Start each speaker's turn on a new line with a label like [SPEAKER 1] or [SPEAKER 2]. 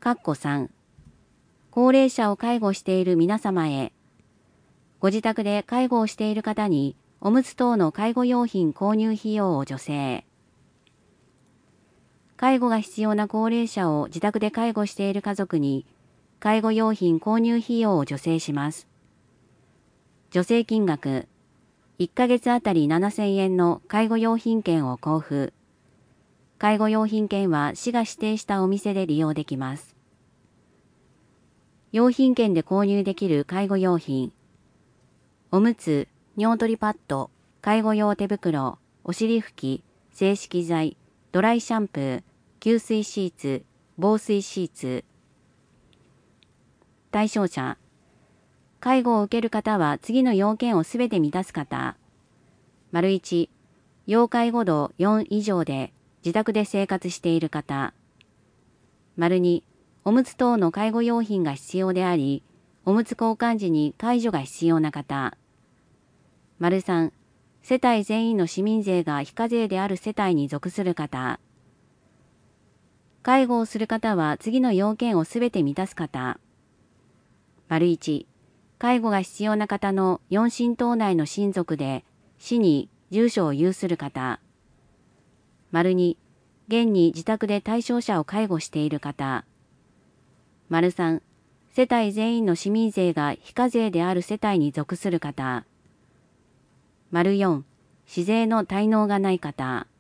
[SPEAKER 1] 3、高齢者を介護している皆様へ、ご自宅で介護をしている方におむつ等の介護用品購入費用を助成。介護が必要な高齢者を自宅で介護している家族に介護用品購入費用を助成します。助成金額、1ヶ月あたり7000円の介護用品券を交付。介護用品券は市が指定したお店で利用できます。用品券で購入できる介護用品。おむつ、尿取りパッド、介護用手袋、お尻拭き、整色剤、ドライシャンプー、吸水シーツ、防水シーツ。対象者。介護を受ける方は次の要件をすべて満たす方。1、要介護度4以上で自宅で生活している方。2、おむつ等の介護用品が必要であり、おむつ交換時に介助が必要な方。3、世帯全員の市民税が非課税である世帯に属する方。介護をする方は次の要件をすべて満たす方。1、介護が必要な方の4親等内の親族で市に住所を有する方。2、現に自宅で対象者を介護している方。3、世帯全員の市民税が非課税である世帯に属する方。4、市税の滞納がない方。